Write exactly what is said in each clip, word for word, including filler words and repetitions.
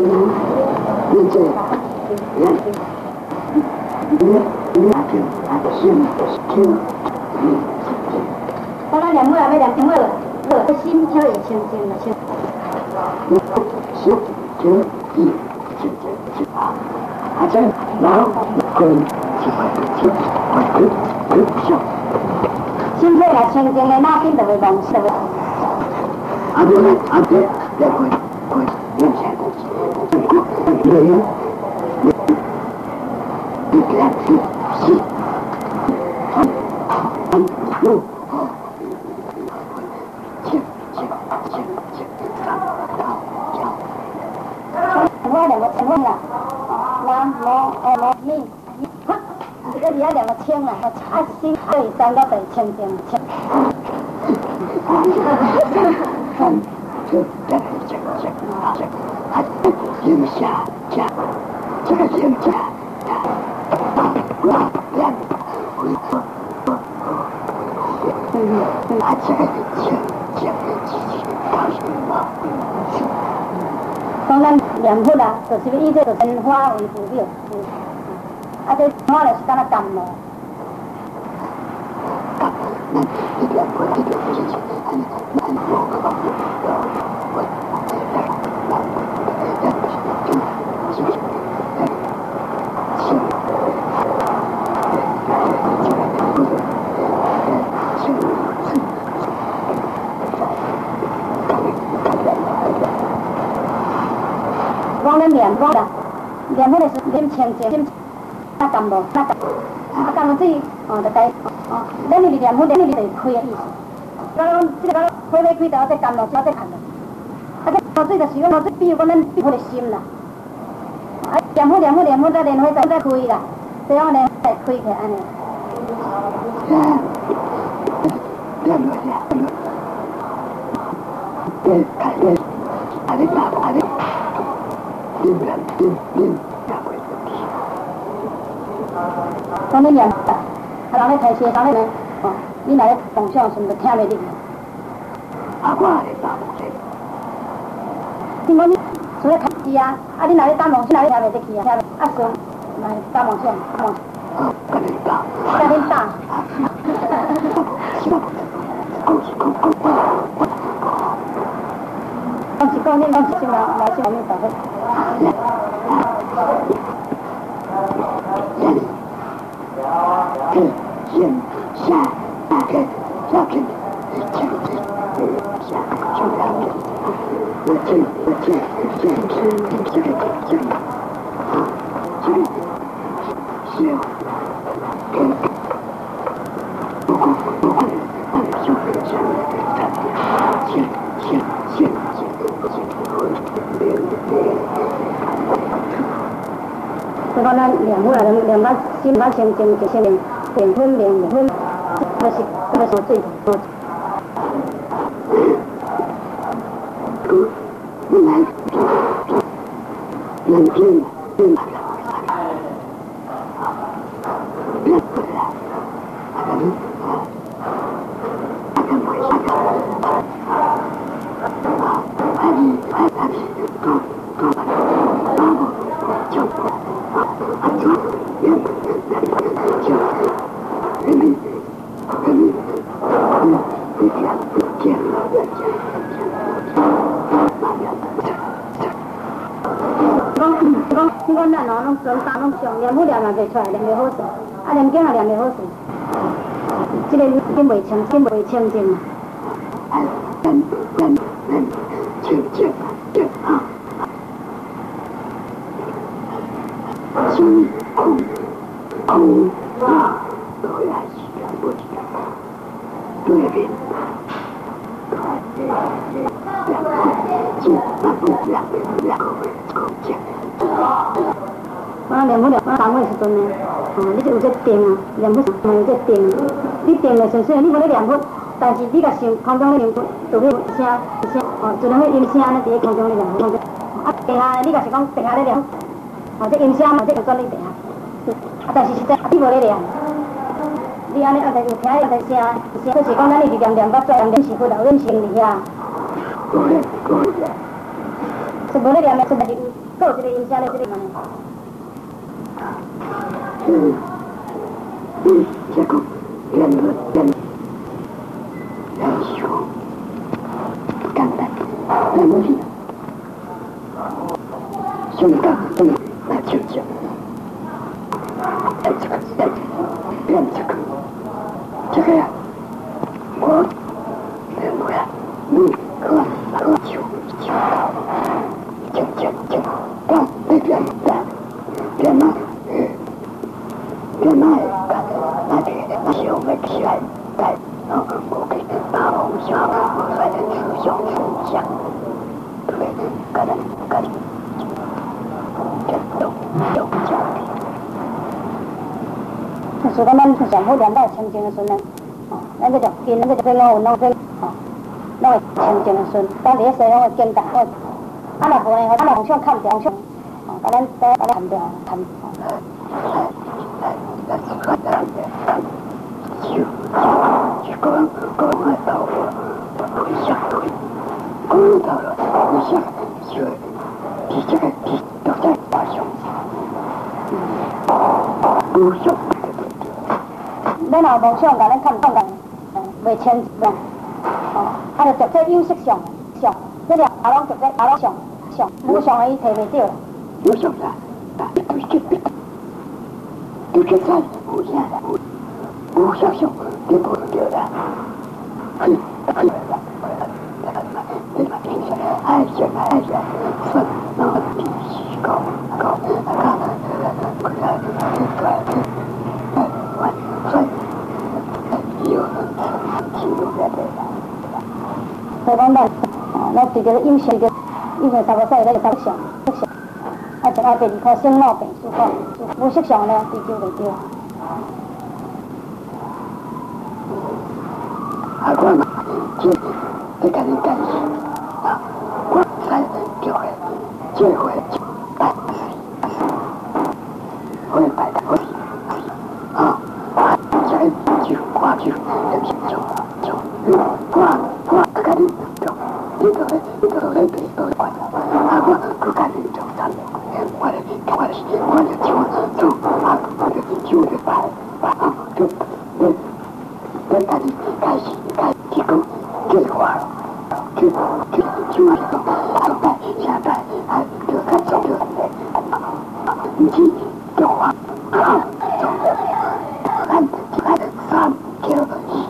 你这人，你你那边心心， 我那念母也要念听我了，我心跳也清净了，清。 你心清意清净清啊，啊这然后跟几块几块跟跟笑。 心跳也清净的，哪边就会忘事了。 啊对啊对，来快快，明显的，你你你给他去洗，啊啊有。 我两个清了，南无阿弥弥，哈，这个也两个清了，啊心对三个对清净清。 三这这这这这，啊影下下，这个影下下，啊两回回回，嗯嗯，啊这个清清清清，告诉我。 当咱念佛啊，就是要以这个真花为主表，啊，这花就是敢若甘露。 甘，咱一念佛一念佛，咱咱佛个我我咧念佛啦，念佛的是念清净，那甘露，那甘，啊甘露水，哦，就该，哦，咱哩念佛，咱哩就开的意思。刚刚这个火要开到这甘露水，这看了，啊这甘露水就是讲，这比如讲咱佛的心啦，啊念佛念佛念佛，再念佛再再开啦，这样呢再开起安尼。 念佛念，念开念，啊你打啊你。念念念念也会有题。 当你念啊，啊人咧开车，人咧哦，你若咧梦想什么都听袂入去。 啊，我咧打梦想。 听讲你除了开机啊，啊你若咧打梦想，若咧听袂入去啊，听袂啊算来打梦想，打梦。 啊，跟你打。 跟你打。 讲是讲讲我。 讲是讲你讲是什么？来什么你打的？ 跟先下大概下片，这个这下就两片，我这我这这这这个这个啊，这个小跟不过不过按照这个先先先先就讲咱念佛啦，念法心法清净，就先念念分念念分，那是那是最多。 个来能听听哪个？别不来，那个你啊，那个没那个啊，那你那那你搞搞吧，那我就啊啊就人就人民人民嗯，不见不见了，不见讲讲你讲咱哦，拢全打拢上，念佛念也袂出来，念袂好势，啊念经也念袂好势，这个心袂清，心袂清净。 哎，人人人清净净啊，心空空啊，都要起来不起来，对面。两口进，那不两两口口进。 我念佛念，我单位时阵呢，哦，你就有这定啊，念佛嘛有这定，你定的纯粹你无咧念佛，但是你甲想空中咧念佛，就迄声声，哦，就那个音声咧伫咧空中咧念佛，啊，地下你甲是讲地下咧念，哦，这音声嘛，这就转咧地下，啊，但是实际你无咧念。你安尼安尼有听有听声，声就是讲咱一直念念到做念念是佛，有念心伫遐。是无咧念的，是但是有一个音声咧，这个嘛呢？ 嗯，嗯，这个人人人人说，简单，很容易。兄弟，兄弟，来救救！来这个，来这个，来这个，这个呀，我，人不呀，你喝喝酒酒高，酒酒酒，干那边的，别骂，别骂干，那边那些我们起来带，然后我给大红小我来吃小吃香，对，干了干了。就是讲咱上好练到清净的时阵，哦，咱个就见咱个就说我弄说，哦，弄个清净的时阵，咱伫个西方的境界，我，啊若无呢，咱若互相看掉，相，哦，甲咱甲咱看掉，看，哦。咱是看咱的，就就讲讲爱到了，不想对，讲到了，不想就比这个比都在大上，不想。咱若梦想，甲咱看看，嗯，袂清楚，哦，啊，就直接有色相相，这俩啊拢直接啊拢相相，无相的伊摕袂着。无相啦，啊，对对对，对这在无相啦，无无相相，你不着啦，嘿，嘿，你嘛平常爱人爱人，分那必须高高高，不然不然，哎，完，所以。所以讲咱，哦，咱对着有效个，有效差不多使咱就差不上，不上，啊，就爱第二科生老病死科，无色上呢，追求袂着。啊，我嘛，这这甲你干事，啊，我使叫个这回办事，会办的会，啊，这就挂就就就就挂。我赶紧走，你个嘞，你个嘞，别都管了。啊，我我赶紧走，咱们我嘞，我嘞，我嘞就走，啊，我就就就摆摆啊，就我我赶紧开始开提供计划了，就就就那个上班下班啊，就开走就啊，你去计划啊，走，看看三条一。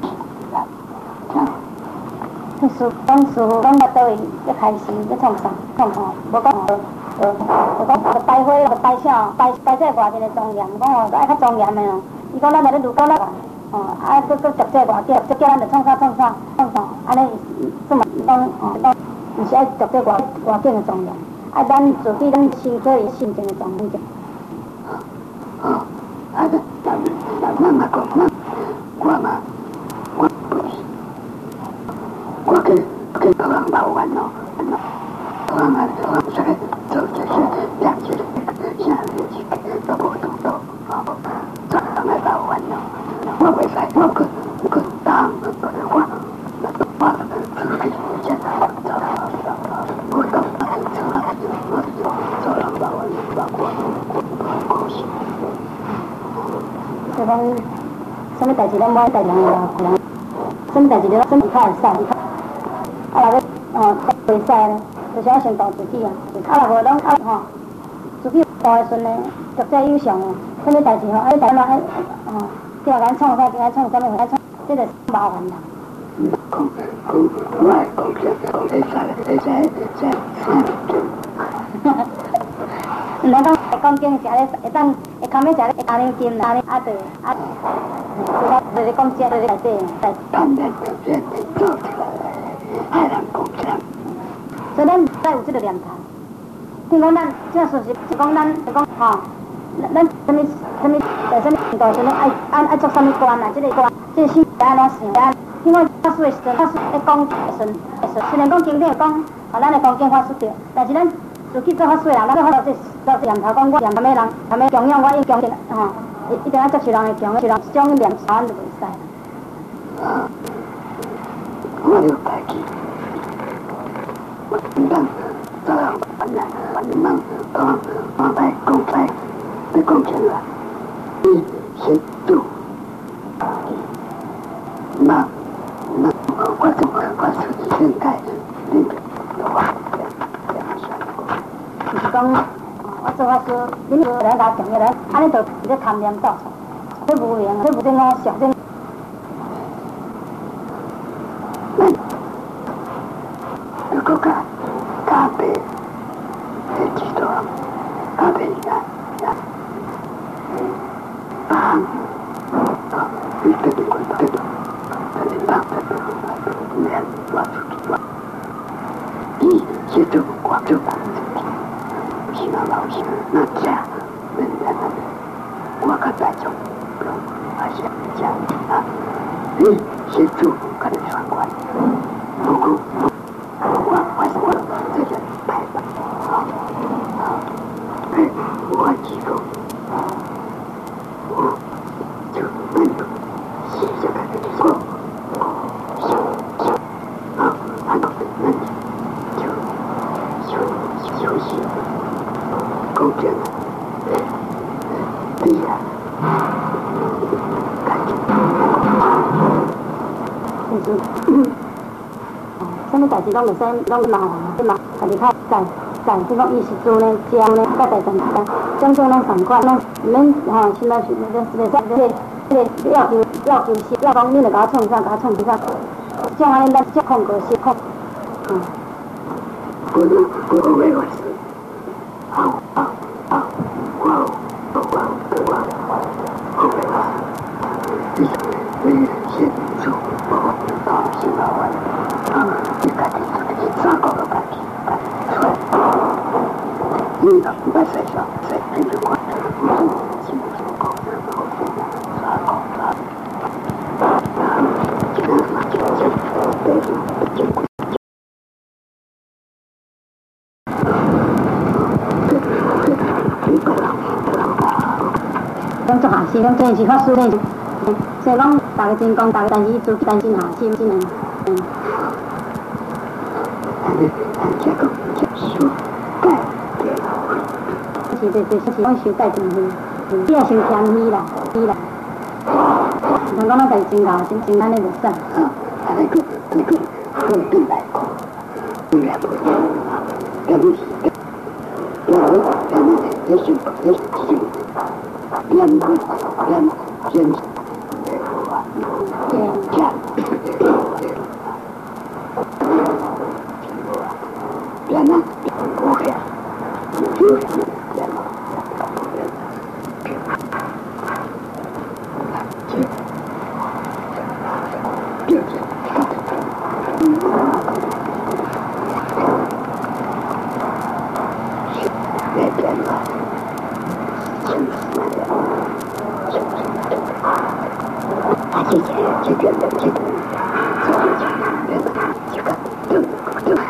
师傅讲师傅讲到倒位，要开始要创啥？创啥？无讲哦，呃，无讲着摆火，着摆啥？摆摆这外面的庄严，讲哦，爱较庄严的哦。伊讲咱在咧如果咱哦，啊，搁搁着这外底，就叫咱着创啥创啥创啥，安尼这么讲哦，讲毋是爱着这外外境的庄严，啊，咱自己咱身体的心情的庄严。哦，啊，咱咱咱嘛讲，我嘛，我不是。我跟跟台湾老玩咯，台湾啊，台湾这个走就是两节的那个下面去都不懂都啊，这当然老玩咯。我袂使，我跟跟当我我自己现在走了走了，我到走了我走了老玩老过过过去。这讲什么代志咱冇代人啦，可能什么代志咱什么较会使。啊，若要哦，袂使咧，就是要先导自己啊。啊，若无拢啊吼，自己大个阵咧，绝对有上哦。什么代志吼，啊，代嘛爱哦，叫咱创啥，叫咱创啥物，爱创，这个麻烦啦。讲讲，我爱讲讲讲会使咧，会使使使。毋通讲会讲经食咧，会当会堪要食咧，阿牛筋啦，啊对，啊，就是就是讲食就是内底，在当然人做出来。爱人讲啥？所以咱才有这个念头。听讲咱这说是是讲咱是讲吼，咱什么什么在什么程度时阵爱爱爱做什么观啊？这个观，这个心安怎想？啊，听讲法师的时阵，法师在讲的时阵，虽然讲经典讲，啊，咱的讲经法师对，但是咱自己做法师的人，咱做好这做念头讲我念什么人，什么供养我应供养吼，一定要接受人的供养，是人这种念头就袂使。啊，我了解去。我唔当，早人本来本忙。 往往外公开被公平了，你先读，那那我怎么我是应该那个的话， 就是讲，我做法说，恁个人家讲个人，安尼就在贪念造成，这无明，这无正我想这。 如果讲咖啡，会知道咖啡呀呀，啊，你这个关这个，这里当这个，连我出去玩，你写这个光这个自己，是那老师那家，人家那边，我可在就，而且讲啊，你写主可能相关，如果。我我我这个白的，哎，我记住，我就那个写下来的我，休休啊，那个那就休休息，够点了，对呀，感觉，就是。什么代志拢袂使，拢麻烦，即嘛，家己较干干，即讲伊是做呢，食呢，甲代志干，种种拢同款，拢毋免吼，现在是那个袂使，迄个迄个要求要求是，要讲你著甲我创啥，甲我创啥，像安尼咱即控个是控，嗯。不不不没关系，好好好，我我我我我没关系，你你先做，我到新老板。啊，你赶紧出去，啥搞都赶紧赶紧出来。你呢？你在山上，在那边管，嗯，进不出口，然后现在啥搞啥，啊，这个嘛就就对了，就就。讲做下事，讲真是发输呢，所以讲大家真讲，大家但是做担心下心真诶，嗯。这个叫修改的，是对对，是讲修改东西，你也先添伊啦，伊啦。像讲咱家己真搞，真真安尼就算。啊，啊那个那个稳定来讲，永远不一样啊，咱们是，然后咱们也是也是两个两人，对，这样。别呢，不会，就是别了，别了，这，这这，别别了，真是的，真是的，啊，这这这边的这个，这个这个这个这个这个。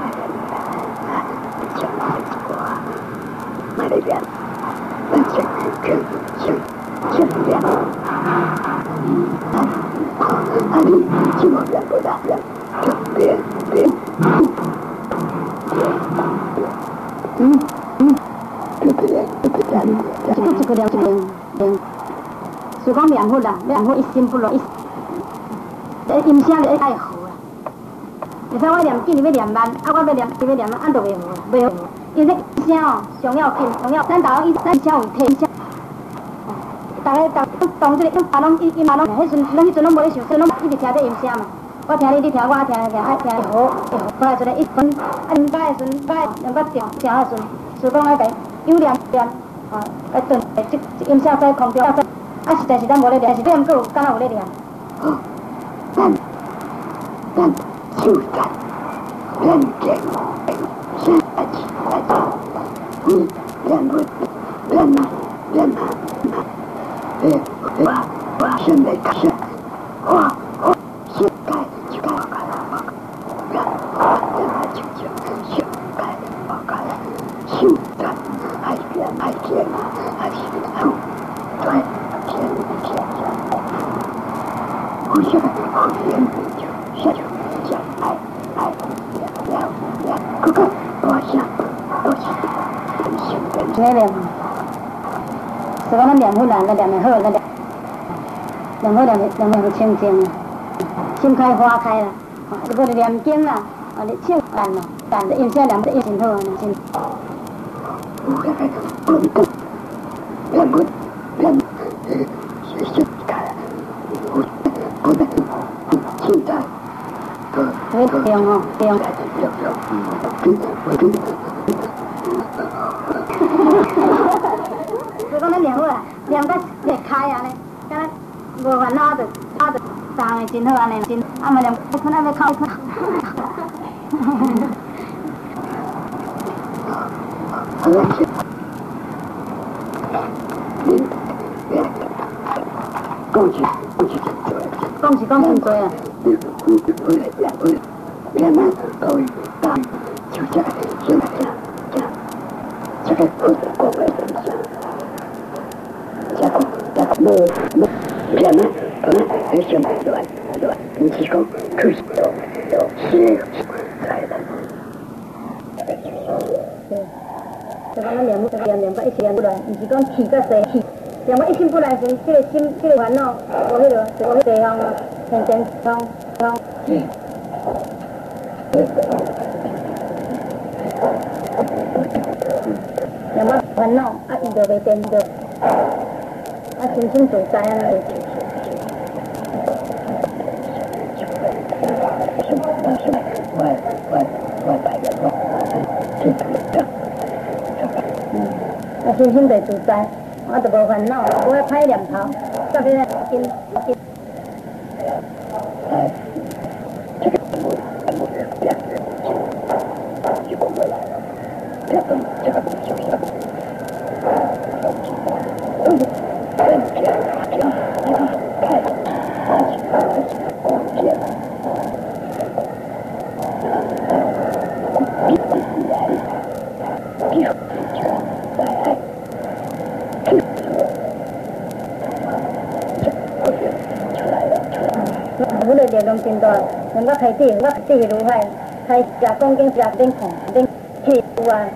那边，那这这这这边，啊啊！你这个边不大边，这边边，嗯嗯，这边这边这个这个两这边两，是讲两户啦，两户一心不容易，这音声就爱好啊。你说我念经你要念慢，啊我要念你要念慢，按都袂好，袂好。因为这声哦，上要紧，上要咱大家一咱声有体声，大家大当这个咱拢一一嘛拢，迄阵咱迄阵拢无咧想，拢一直听这音声嘛。我听你，你听我，听听爱听好，好来阵一分，啊两摆的阵摆两摆听听啊阵，所以讲爱个有念念，啊，来顿这这音声在空中，啊实在是咱无咧念，是念够敢若有咧念。好，咱咱就咱认真。现在起来讲，你练不练嘛练嘛，哎我我现在开始，我我现在就该我干了，我干，练嘛就就现在我干了，现在还练还练嘛还是好，对，练练练，我现在我练就下就讲哎哎练练练，哥哥。我想，我想，我想。 没念，是讲咱念佛人，咱念的好，咱念念好念念念清净，心开花开啦。如果你念经啦，啊你唱淡咯，淡的音声念得音真好啊，真。对对哦，对哦。所以讲咱念好啊，念到裂开啊咧，敢若无烦恼就啊就当的真好安尼，真啊嘛念不困啊要靠困。讲是讲是讲真多啊。别嘛，各位大就这个这个这这个不过来的，这个这个没没别嘛，可能还是蛮乱乱，你是讲可是都都是来的。就讲咱念不念念不一时念不乱，唔是讲气甲势气，念我一心不乱时，这个心这个烦恼，我迄个我迄地方啊，天天通通。嗯。念我烦恼，啊，伊就袂颠倒，啊，心心自在安尼。我我我大人咯，真真。嗯，啊，心心就自在，我就无烦恼，无歹念头，特别紧紧。哎，这个我我变变，就过来了，这个这个就是。嗯，这样这样，你看，看，这样。我哋力量真大，能够开始，我第一路海，开加工跟加顶控顶气有啊。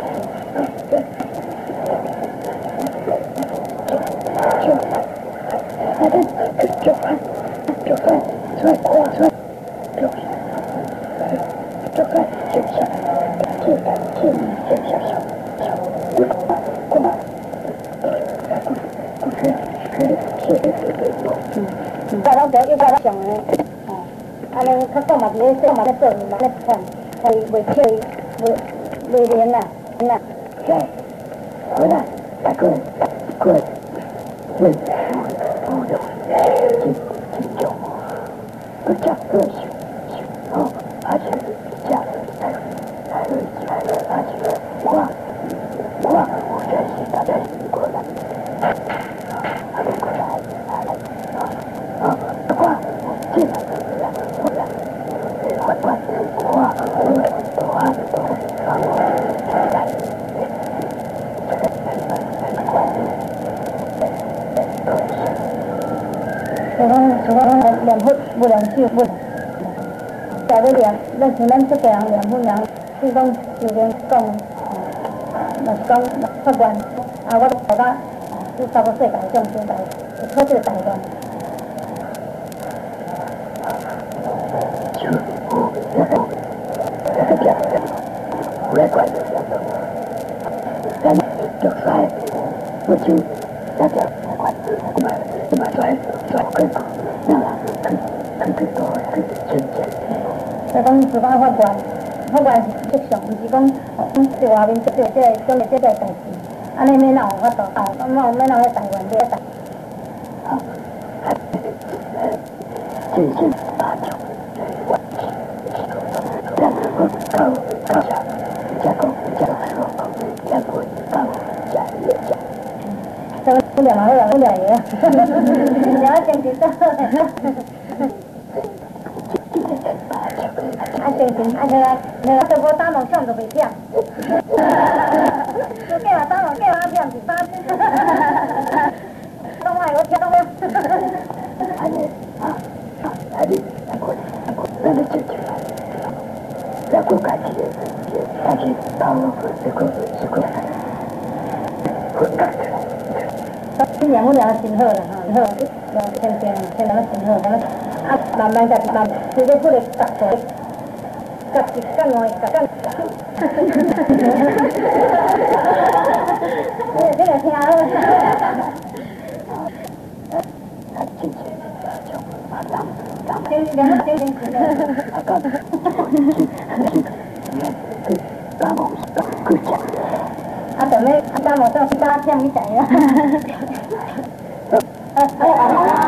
大佬就一个上诶，哦，安尼较讲嘛，伫咧说嘛咧做嘛咧看，会袂起袂袂连啦，啦。对，好啦，大哥，过，问，不用，真真重，不讲个性，哦，而且讲还还有还而且我我我真是大家过来，还没过来。啊，不过这个我来，我管我我我我啊我来，这个管，这个这个两不不两句不，在这两，咱像咱这个人两不两，是讲有人讲，那是讲法官啊，我大家是差不多世界上现在考这个大官。我来管，咱就衰，我就大家管，我买我买衰衰更多，那啦，更更更多，更真正。就讲是讲法官，法官是职上，唔是讲在外面做这这种的这个代志，安尼免哪有法度，啊，咁免哪有台湾这个代，好，真正大众。高高下，加工加手工加滚高加热加。这个不了嘛，不了不了耶！你要先知道。啊，先先，啊，那个那个，这个打农上都袂忝。就叫我打农叫我忝是打。东外我听到没？安尼啊啊，安尼，安尼，安尼就就。然后感觉，感觉到了这个这个， 两不两个真好啦，吼，好，天天天两个真好，咁啊慢慢甲慢，直接不能夹错，夹一夹两夹夹。你这个听了。啊，等下，等我上去打枪，你知影？啊啊啊！